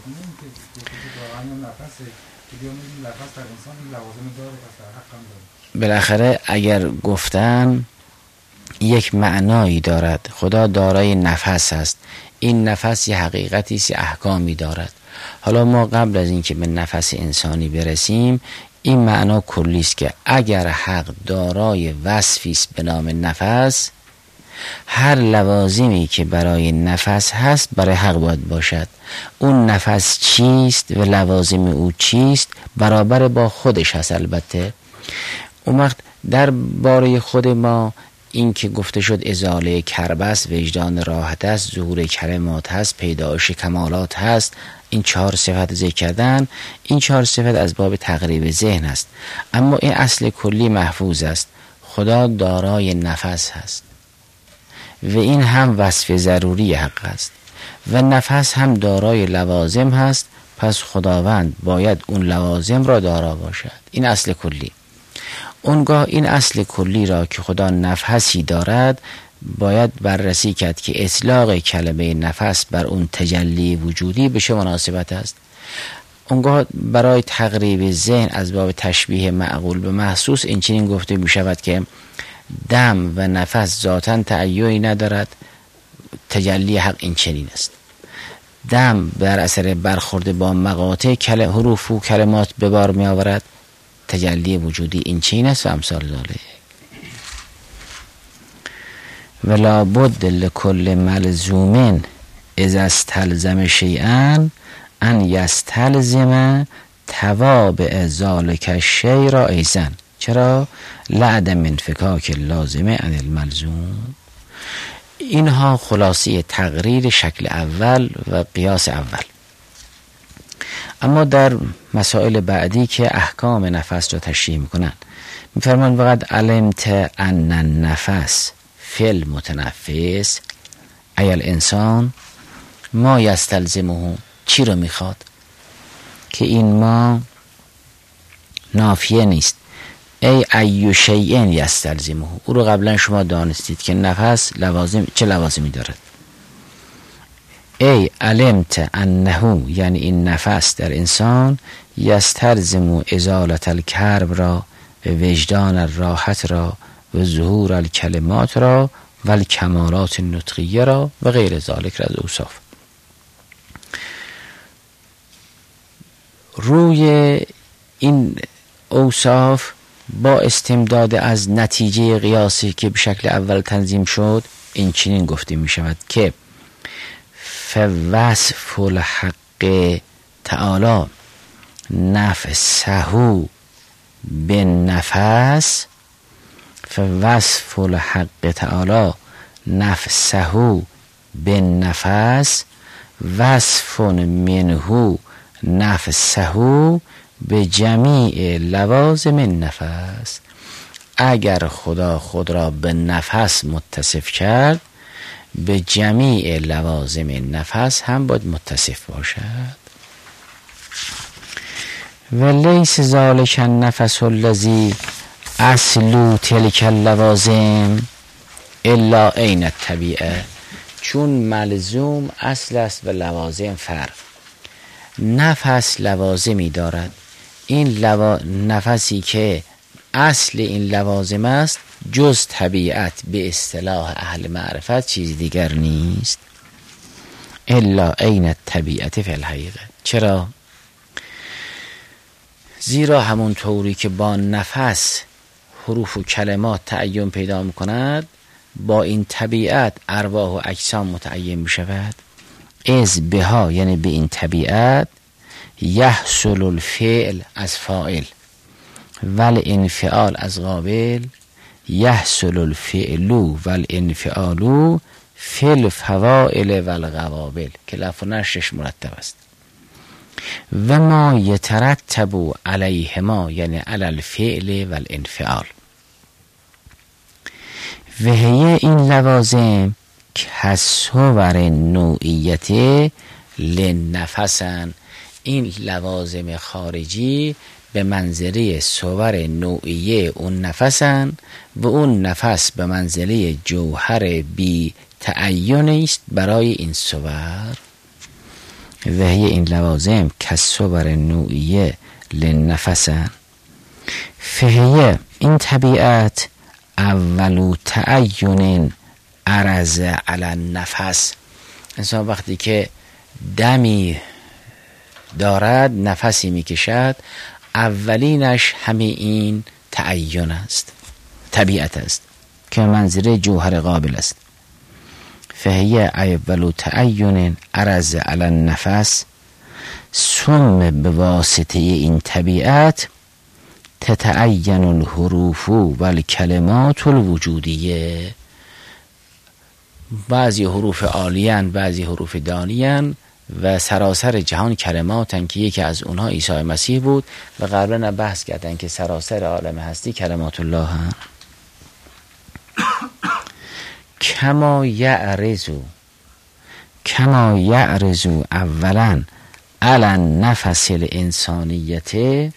[SPEAKER 1] بالاخره اگر گفتن یک معنایی دارد، خدا دارای نفس است، این نفس یه حقیقتی است، احکامی دارد. حالا ما قبل از اینکه به نفس انسانی برسیم این معنا کلی است که اگر حق دارای وصفی است به نام نفس، هر لوازمی که برای نفس هست برای حق باید باشد. اون نفس چیست و لوازم او چیست برابر با خودش هست. البته اون وقت در باره خود ما این که گفته شد ازاله کرب است، وجدان راحت است، ظهور کلمات هست، پیدایش کمالات هست، این 4 صفت ذکر کردن، این 4 صفت از باب تقریب ذهن است، اما این اصل کلی محفوظ است. خدا دارای نفس هست و این هم وصف ضروری حق است و نفس هم دارای لوازم هست، پس خداوند باید اون لوازم را دارا باشد. این اصل کلی. اونگاه این اصل کلی را که خدا نفسی دارد باید بررسی کرد که اطلاق کلمه نفس بر اون تجلی وجودی به چه مناسبت است. اونگاه برای تقریب ذهن از باب تشبیه معقول به محسوس این چنین گفته می شود که دم و نفس ذاتاً تعیینی ندارد. تجلی حق این چنین است. دم بر اثر برخورد با مقاطع حروف و کلمات به بار می آورد. تجلی وجودی این چنین است و امثال ذالک. ولا بد لکل ملزوم اذا استلزم شیئا ان یستلزم توابع ذالک الشیء را ایضا. چرا؟ لعدم انفکاک لازمه عن الملزوم. اینها خلاصی تقریر شکل اول و قیاس اول. اما در مسائل بعدی که احکام نفس را تشریح میکنن میفرمان وقد علمت ان النفس فی المتنفس ای الانسان ما یستلزمه. چی رو میخواد؟ که این ما نافیه نیست. ای شیء یستلزمه. او رو قبلا شما دانستید که نفس لوازم چه لوازمی دارد. ای علمت انه، یعنی این نفس در انسان یستلزم ازالت الکرب را و وجدان الراحت را و ظهور الکلمات را و الکمالات النطقیه را و غیر ذالک را از اوصاف. روی این اوصاف با استمداد از نتیجه قیاسی که به شکل اول تنظیم شد این چنین گفته می شود که فوصف الحق تعالی نفسه بالنفس، فوصف الحق تعالی نفسه بالنفس وصف منه نفسه به جمیع لوازم النفس. اگر خدا خود را به نفس متصف کرد به جمیع لوازم نفس هم باید متصف باشد. و لیس ذالک النفس الذی اصل تلک اللوازم الا عین الطبیعه. چون ملزوم اصل است و لوازم فرع. نفس لوازمی دارد. این نفسی که اصل این لوازم است جز طبیعت به اصطلاح اهل معرفت چیز دیگر نیست. الا عین الطبیعت فی الحقیقه. چرا؟ زیرا همون طوری که با نفس حروف و کلمات تعین پیدا میکند، با این طبیعت ارواح و اجسام متعین میشود. از بها یعنی به این طبیعت یحصل الفعل از فاعل والانفعال از قابل، یحصل الفعل والانفعال فی الفواعل والقوابل که لفظ و نشرش مرتب است. و ما یترتب علیهما یعنی علی الفعل والانفعال. و هی این لوازم کصور نوعیت لنفسن. این لوازم خارجی به منزله صور نوعیه اون نفسن و اون نفس به منزله جوهر بی تعین است برای این صور. و هی این لوازم کصور نوعیه لنفسن. فهیه این طبیعت اولو تعین عرض علی النفس. انسان وقتی که دمی دارد، نفسی میکشد، اولینش همین این تعین است، طبیعت است که منظره جوهر قابل است. فهی اول تعین عرض علی النفس ثم به واسطه این طبیعت تتعین الحروف والکلمات الوجودیه. بعضی حروف عالیان، بعضی حروف دانیان و سراسر جهان کلماتن که یکی از اونها عیسی مسیح بود و قبلا بحث کردن که سراسر عالم هستی کلمات الله هم. کما یعرض اولا علی النفس الانسانیت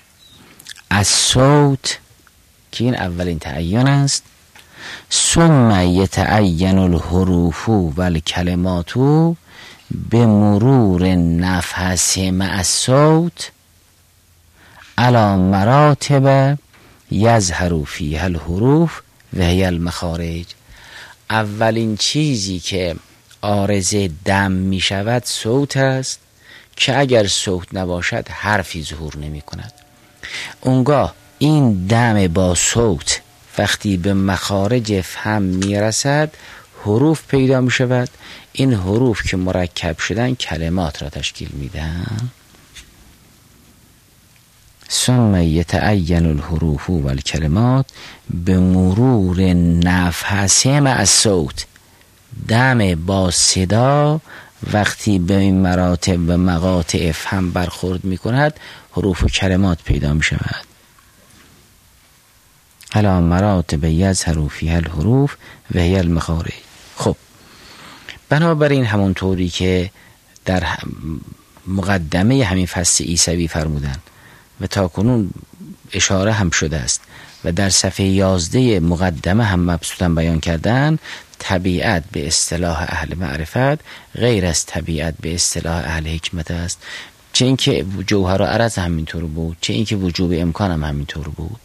[SPEAKER 1] الصوت که این اولین تعین است، ثم یتعین الحروف والکلمات به مرور نفس مع الصوت علی مراتب یظهر فیها الحروف و هی المخارج. اولین چیزی که عارض دم می شود صوت است که اگر صوت نباشد حرفی ظهور نمی کند. اونگاه این دم با صوت وقتی به مخارج فهم می رسد حروف پیدا می شود. این حروف که مرکب شدن کلمات را تشکیل می دهند. ثم یتعین الحروف والکلمات به مرور نفس مع الصوت. دم با صدا وقتی به این مراتب و مقاطع فهم برخورد می کند حروف و کلمات پیدا می شود. علی مراتب یظهر فیها الحروف و هی المخارج. خب بنابراین همونطوری که در مقدمه همین فصل عیسوی فرمودن و تا کنون اشاره هم شده است و در صفحه 11 مقدمه هم مبسوطا بیان کردن، طبیعت به اصطلاح اهل معرفت غیر از طبیعت به اصطلاح اهل حکمت است. چه اینکه جوهر و عرض همینطور بود، چه اینکه وجوب امکان هم همینطور بود.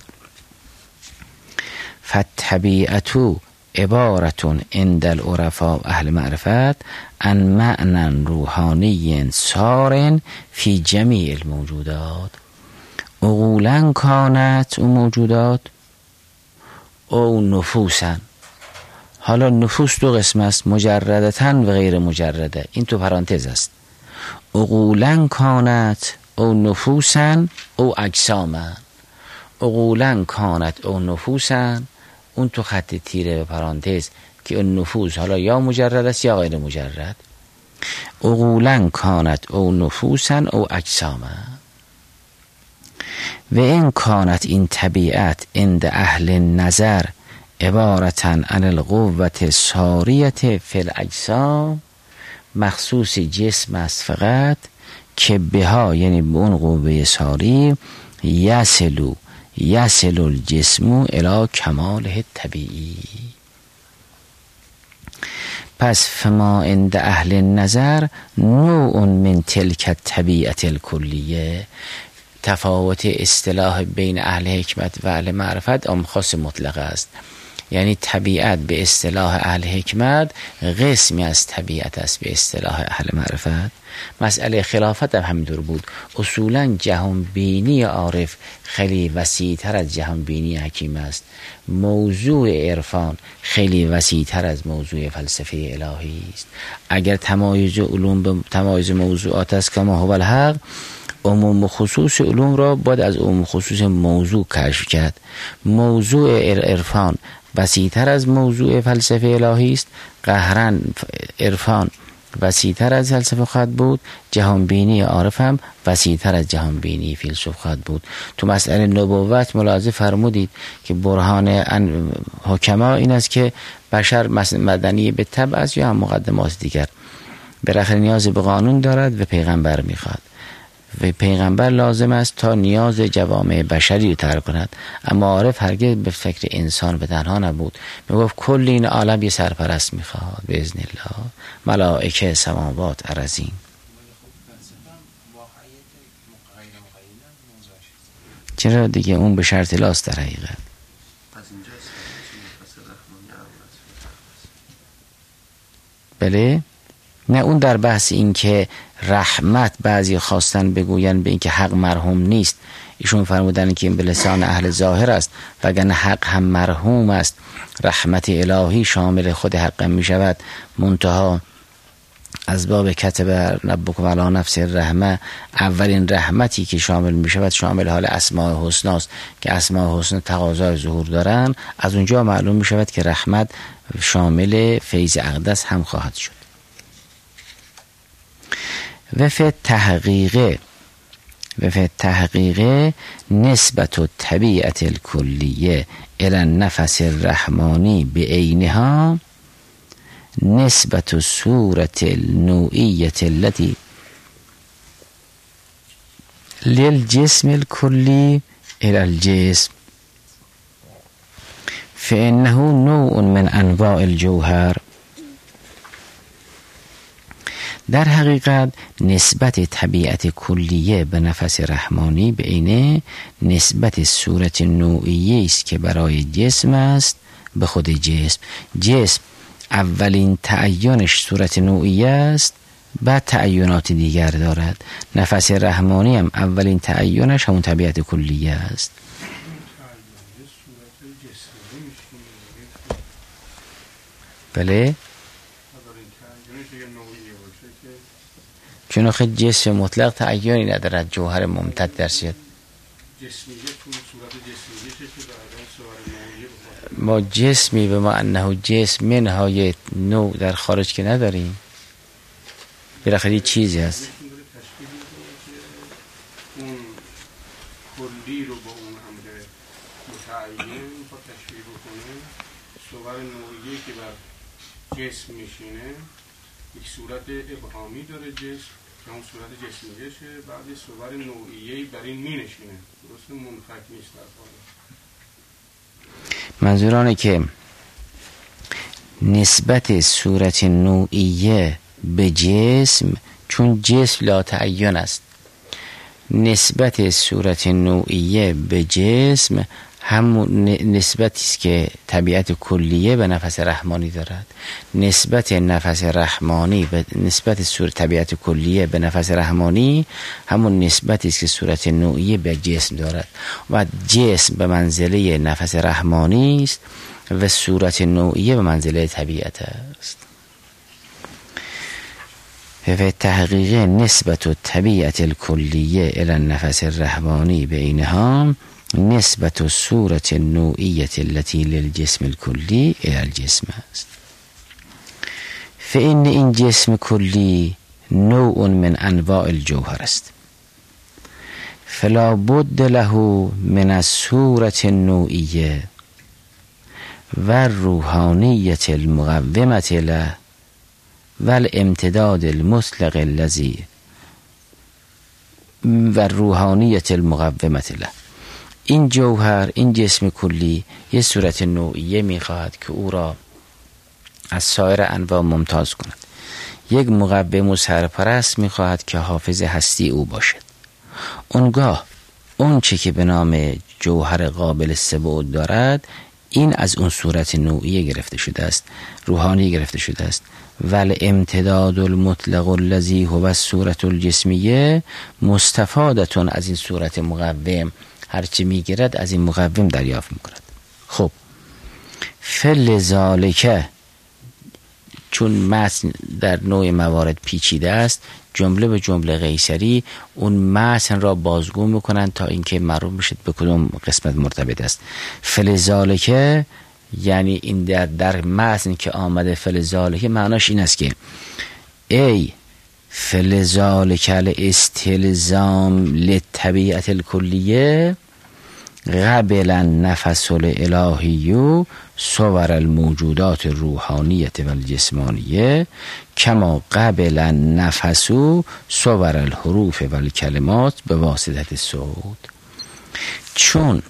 [SPEAKER 1] فالطبیعت عبارتون عند العرفاء اهل معرفت عن معنی روحانی سار فی جمیع الموجودات. عقولا کانت او موجودات او نفوسا. حالا نفوس دو قسم است، مجردتن و غیر مجرده. این تو پرانتز است. عقولا کانت او نفوسا او اجساما. عقولا کانت او نفوسا، اون تو خط تیره به پرانتز که اون نفوس حالا یا مجرد است یا غیر مجرد. عقولا کانت او نفوسا او اجساما. و این کانت این طبیعت عند اهل نظر عبارتن عن القوة ساریت فی الاجسام، مخصوص جسم است فقط که بها یعنی به اون قوه ساری یصل الجسم الی کماله طبیعی. پس فما عند اهل النظر نوع من تلک الطبیعت الکلیه. تفاوت اصطلاح بین اهل حکمت و اهل معرفت عام خاص مطلق است. یعنی طبیعت به اصطلاح اهل حکمت قسمی از طبیعت است به اصطلاح اهل معرفت. مسئله خلافت هم همینطور بود. اصولا جهان بینی عارف خیلی وسیع‌تر از جهان بینی حکیم است. موضوع عرفان خیلی وسیع‌تر از موضوع فلسفه الهی است. اگر تمایز علوم به تمایز موضوعات است کما هو الحق، عموم و خصوص علوم را باید از عموم و خصوص موضوع کشف کرد. موضوع عرفان وسیع‌تر از موضوع فلسفه الهی است. قهراً عرفان وسیع‌تر از فلسفه خواهد بود. جهان بینی عارف هم وسیع‌تر از جهان بینی فیلسوف خواهد بود. تو مسئله نبوت ملاحظه فرمودید که برهان حکما این است که بشر مدنی به طبع است یا هم مقدمات دیگر. بالاخره نیاز به قانون دارد و پیغمبر میخواد و پیغمبر لازم است تا نیاز جوامع بشری رو تر کند. اما عارف هرگز به فکر انسان به تنها نبود. میگفت کل این عالم یه سرپرست میخواد به اذن الله، ملائکه، سماوات، ارضین. چرا دیگه اون به شرط لاست در حقیقت. بله نه، اون در بحث این که رحمت بعضی خواستن بگوین به این که حق مرحوم نیست. ایشون فرمودن که این به لسان اهل ظاهر است، وگرنه حق هم مرحوم است. رحمت الهی شامل خود حق می شود. منتها از باب کتب ربکم علی نفسه الرحمه، اولین رحمتی که شامل می شود شامل حال اسماء حسنا است که اسماء حسنا تقاضای ظهور دارن. از اونجا معلوم می شود که رحمت شامل فیض اقدس هم خواهد شد. و فی التحقیق نسبت الطبیعت الکلیه الی النفس الرحمانی بعینها نسبت صورت النوعیه التي للجسم الکلی الی الجسم فانه نوع من انواع الجوهر. در حقیقت نسبت طبیعت کلیه به نفس رحمانی به عینه نسبت صورت نوعیه است که برای جسم است به خود جسم. جسم اولین تعینش صورت نوعیه است، بعد تعینات دیگر دارد. نفس رحمانی هم اولین تعینش همون طبیعت کلیه است. بله، چون آخه جسم مطلق تعیینی ندارد، جوهر ممتد درشد. ما جسمی به ما انه جسم منهای نوع در خارج که نداریم، بالاخره چیزی هست.
[SPEAKER 2] اون کلی رو با اون امر متعین با تشبیه بکنه، صور نوعیه که بر جسم میشینه یک صورت ابهامی داره جسم که اون صورت جسمیشه، بعد صور نوعیه‌ای بر این مینشینه، درسته منفک نیست در حال.
[SPEAKER 1] منظورانه که نسبت صورت نوعیه به جسم، چون جسم لا تعین است، نسبت صورت نوعیه به جسم همون نسبتی است که طبیعت کلیه به نفس رحمانی دارد. نسبت نفس رحمانی به نسبت صورت طبیعت کلیه به نفس رحمانی همون نسبتی است که صورت نوعیه به جسم دارد و جسم به منزله نفس رحمانی است و صورت نوعیه به منزله طبیعت است. و تحقیق نسبت و طبیعت الکلیه الی النفس الرحمانی بینها نسبت و صورت نوعیت التي للجسم الکلی الی الجسم است. فإن این جسم کلی نوع من انواع الجوهر است، فلا بد له من الصورت النوعیه و الروحانیت المقومة له و الامتداد المطلق الذی و الروحانیت المقومة له. این جوهر، این جسم کلی یه صورت نوعیه میخواهد که او را از سایر انواع ممتاز کند. یک مقوم و سرپرست میخواهد که حافظ هستی او باشد. اونگاه اون چه که به نام جوهر قابل ثبوت دارد، این از اون صورت نوعیه گرفته شده است، روحانی گرفته شده است. ول امتداد المطلق الذی هو الصورت الجسمیه مستفادتون، از این صورت مقوم هرچی میگیرد از این مقوم دریافت میکند. خب فلذالک، چون متن در نوع موارد پیچیده است، جمله به جمله قیصری اون متن را بازگو میکنند تا اینکه معلوم بشد به کدوم قسمت مرتبط است. فلذالک یعنی این در متن که آمده فلذالک معناش این است که ای فلذالک الاستلزام للطبیعت الکلیه قبل النفس الالهی صور الموجودات الروحانیه و الجسمانیه کما قبل النفس صور الحروف و الکلمات به واسطه صوت. چون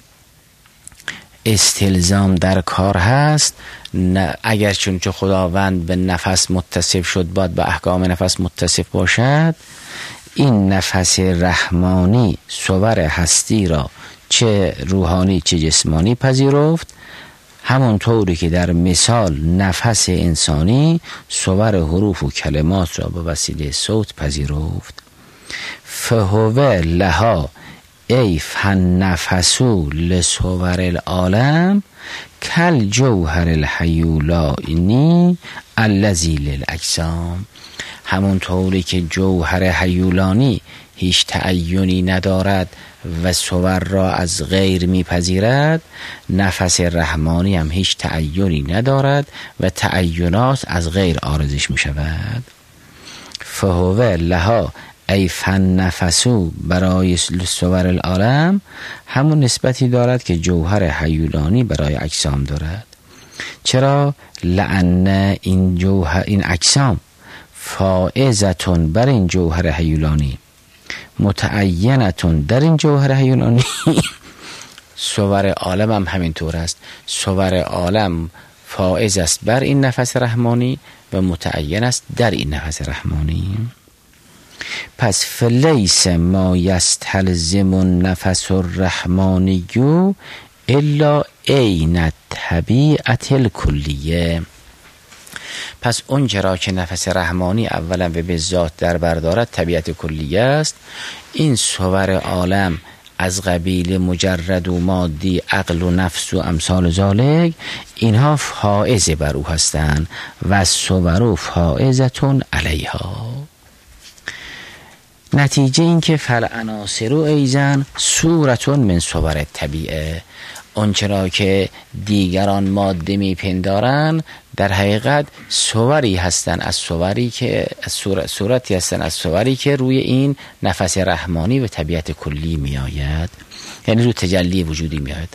[SPEAKER 1] استلزام در کار هست، اگر چون که خداوند به نفس متصف شد باید به احکام نفس متصف باشد، این نفس رحمانی صور هستی را چه روحانی چه جسمانی پذیرفت، همون طوری که در مثال نفس انسانی صور حروف و کلمات را به وسیله صوت پذیرفت. فهو لها ای فالنفسو لصور العالم کل جوهر الحیولانی الذی للاجسام. همون طوری که جوهر حیولانی هیچ تعینی ندارد و صور را از غیر میپذیرد، نفس رحمانی هم هیچ تعینی ندارد و تعینات از غیر عارضش میشود. فهو لها ای فالنفسو برای صور العالم همون نسبتی دارد که جوهر حیولانی برای اجسام دارد. چرا؟ لأن این اجسام فائزتون بر این جوهر حیولانی، متعینتون در این جوهر حیولانی. صور عالم هم همینطور است. صور عالم فائز است بر این نفس رحمانی و متعین است در این نفس رحمانی. پس فلیس ما یستلزم النفس الرحمانی الا عین طبیعت الکلیه. پس اون چرا که نفس رحمانی اولا به ذات در بردارد طبیعت کلیه است، این صور عالم از قبیل مجرد و مادی عقل و نفس و امثال ذالک، اینها فائز بر او هستند و صور فائزتون علیها. نتیجه این که فالعناصر ایزن صورتون من صور طبیعه، اونچرا که دیگران ماده میپندارن در حقیقت صوری هستن از صوری که صورتی هستن از صوری که روی این نفس رحمانی و طبیعت کلی میآید، یعنی رو تجلی وجودی میآید.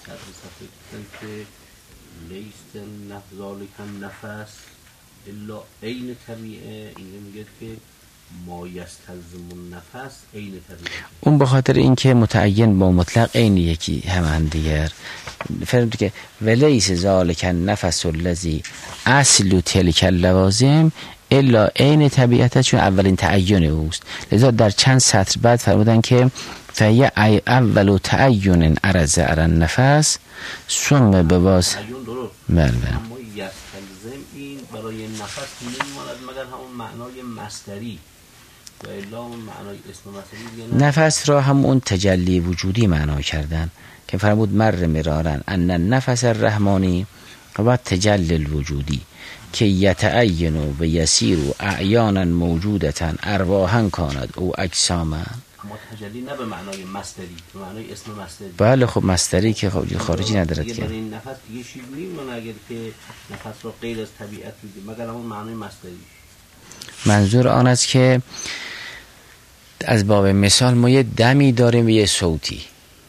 [SPEAKER 3] لیست ذالک نفس الا عین طبیعه، این میگه که ما یستلزم النفس عین طبیعه،
[SPEAKER 1] اون به خاطر اینکه متعین با مطلق عین یکی همان دیگر. فرمود که ولیس ذالک النفس الذی اصل تلک اللوازم الا عین طبیعته، چون اولین تعین اوست. لذا در چند سطر بعد فرمودن که فهی اول تعین عرض علی النفس ثم بواس
[SPEAKER 3] تعین درست،
[SPEAKER 1] بله
[SPEAKER 3] اما یستلزم این برای نفس نمیماند مگر همون معنای مصدری و الا اون معنای اسم مصدری.
[SPEAKER 1] نفس را هم اون تجلی وجودی معنا کردن که فرمود مر مرارن ان النفس الرحمانی و تجلی الوجودی که یتعین و یسیر و اعیانا موجودتا ارواحا کاند او اجساما.
[SPEAKER 3] اما تجلی نه به معنای مصدری، به معنای اسم مصدری.
[SPEAKER 1] بله خب مصدری که خارجی ندارد که
[SPEAKER 3] برای این نفس دیگه چیز نمیمونه اگر که نفس را غیر از طبیعت بگیم مگر همون معنای مصدری.
[SPEAKER 1] منظور آن است که از باب مثال ما یه دمی داریم و یه صوتی.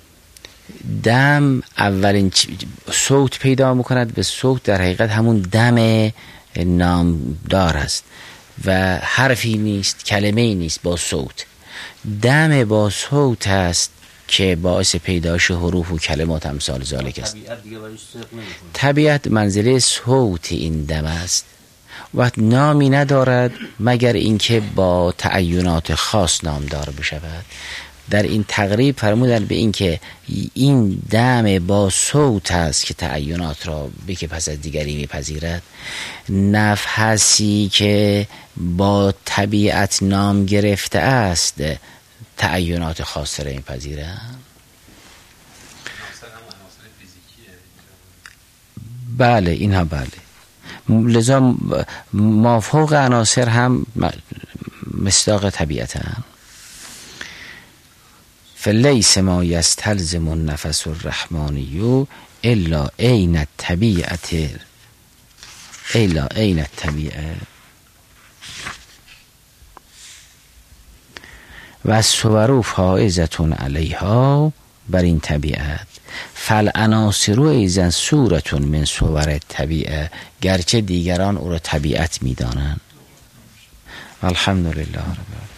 [SPEAKER 1] دم اولین صوت پیدا میکند، به صوت در حقیقت همون دم نامدار است و حرفی نیست، کلمه‌ای نیست با صوت. دم با صوت است که باعث پیدایش حروف و کلمات امثال ذالک است. طبیعت منزله صوت این دم است. و نامی ندارد مگر اینکه با تعینات خاص نامدار بشود. در این تقریب فرمودن به اینکه این دم با صوت است که تعینات را که پس از دیگری میپذیرد، نفسی که با طبیعت نام گرفته است تعینات خاص را میپذیرد. بله اینها بله، لذا مافوق عناصر هم مصداق طبیعت هم. فلیس ما یستلزم النفس الرحمانی الا عین الطبیعت و الصور فائزة علیها، بر این طبیعت. فالعناصر ایضا صورة من صور الطبیعه، گرچه دیگران او را طبیعت میدانند. الحمدلله رب العالمین.